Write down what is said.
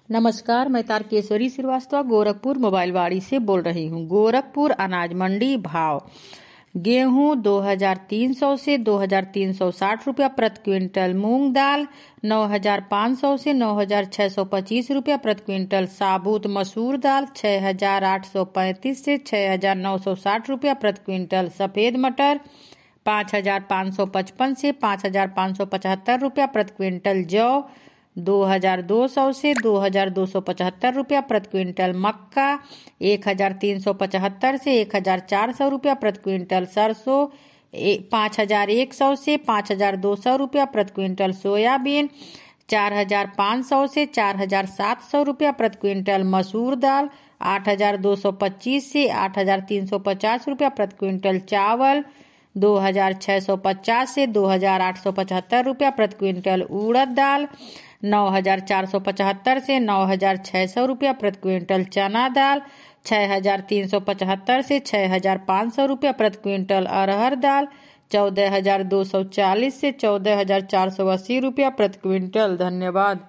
नमस्कार, मैं तारकेश्वरी श्रीवास्तव गोरखपुर मोबाइलवाड़ी से बोल रही हूँ। गोरखपुर अनाज मंडी भाव: गेहूं 2300 से 2360 रुपया प्रति क्विंटल, मूंग दाल 9500 से 9625 रुपया प्रति क्विंटल, साबुत मसूर दाल 6835 से 6960 रुपया प्रति क्विंटल, सफेद मटर 5555 से 5575 रुपया प्रति क्विंटल, जौ 2200 से 2275 रुपया प्रति क्विंटल, मक्का 1375 से 1400 रुपया प्रति क्विंटल, सरसों 5100 से 5200 रुपया प्रति क्विंटल, सोयाबीन 4500 से 4700 रुपया प्रति क्विंटल, मसूर दाल 8225 से 8350 रुपया प्रति क्विंटल, चावल 2650 से 2875 रुपया प्रति क्विंटल, उड़द दाल 9475 से 9600 रुपया प्रति क्विंटल, चना दाल 6375 से 6500 रुपया प्रति क्विंटल, अरहर दाल 14240 से 14480 रुपया प्रति क्विंटल। धन्यवाद।